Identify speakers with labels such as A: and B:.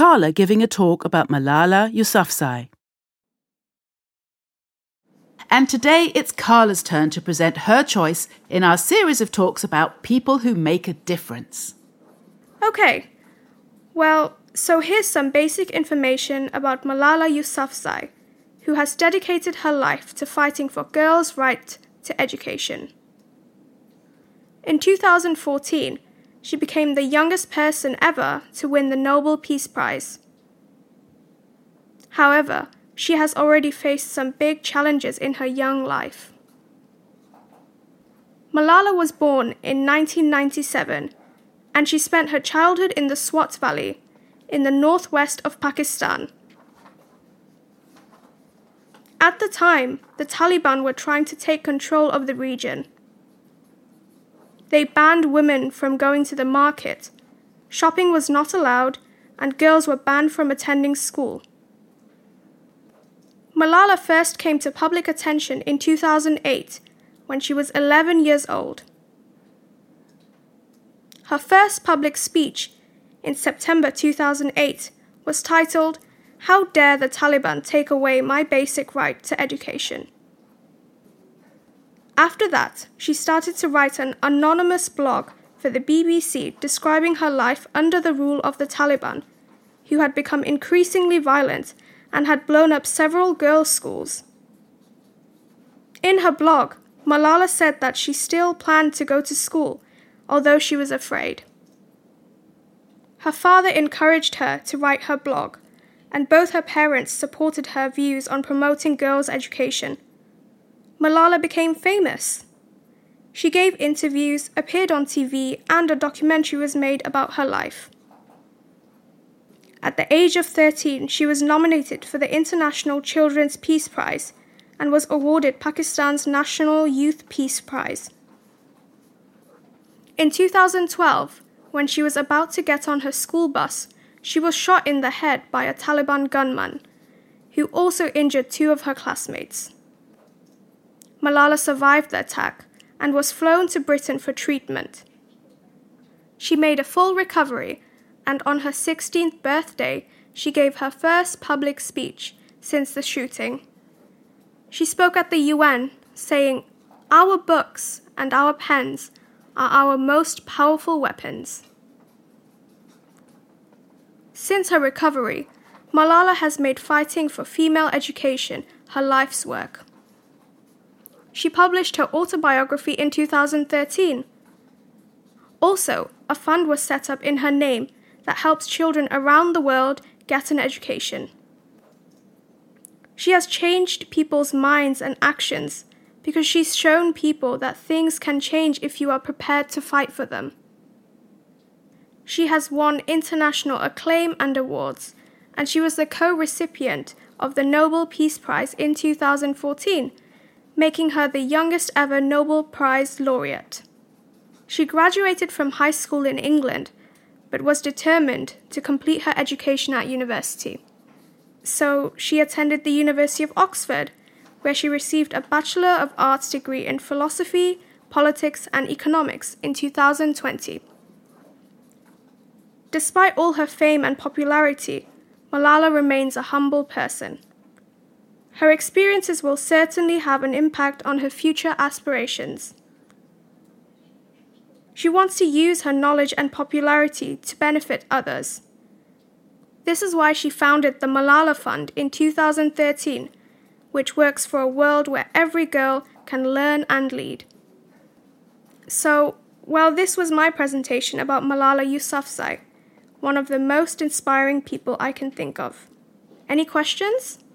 A: Carla giving a talk about Malala Yousafzai. And today it's Carla's turn to present her choice in our series of talks about people who make a difference.
B: Okay, well, so here's some basic information about Malala Yousafzai, who has dedicated her life to fighting for girls' right to education. In 2014, she became the youngest person ever to win the Nobel Peace Prize. However, she has already faced some big challenges in her young life. Malala was born in 1997, and she spent her childhood in the Swat Valley, in the northwest of Pakistan. At the time, the Taliban were trying to take control of the region. They banned women from going to the market, shopping was not allowed, and girls were banned from attending school. Malala first came to public attention in 2008, when she was 11 years old. Her first public speech, in September 2008, was titled, "How Dare the Taliban Take Away My Basic Right to Education?" After that, she started to write an anonymous blog for the BBC describing her life under the rule of the Taliban, who had become increasingly violent and had blown up several girls' schools. In her blog, Malala said that she still planned to go to school, although she was afraid. Her father encouraged her to write her blog, and both her parents supported her views on promoting girls' education. Malala became famous. She gave interviews, appeared on TV, and a documentary was made about her life. At the age of 13, she was nominated for the International Children's Peace Prize and was awarded Pakistan's National Youth Peace Prize. In 2012, when she was about to get on her school bus, she was shot in the head by a Taliban gunman, who also injured 2 of her classmates. Malala survived the attack and was flown to Britain for treatment. She made a full recovery, and on her 16th birthday, she gave her first public speech since the shooting. She spoke at the UN, saying, "Our books and our pens are our most powerful weapons." Since her recovery, Malala has made fighting for female education her life's work. She published her autobiography in 2013. Also, a fund was set up in her name that helps children around the world get an education. She has changed people's minds and actions because she's shown people that things can change if you are prepared to fight for them. She has won international acclaim and awards, and she was the co-recipient of the Nobel Peace Prize in 2014, making her the youngest ever Nobel Prize laureate. She graduated from high school in England, but was determined to complete her education at university. So she attended the University of Oxford, where she received a Bachelor of Arts degree in philosophy, politics, and economics in 2020. Despite all her fame and popularity, Malala remains a humble person. Her experiences will certainly have an impact on her future aspirations. She wants to use her knowledge and popularity to benefit others. This is why she founded the Malala Fund in 2013, which works for a world where every girl can learn and lead. So, well, this was my presentation about Malala Yousafzai, one of the most inspiring people I can think of. Any questions?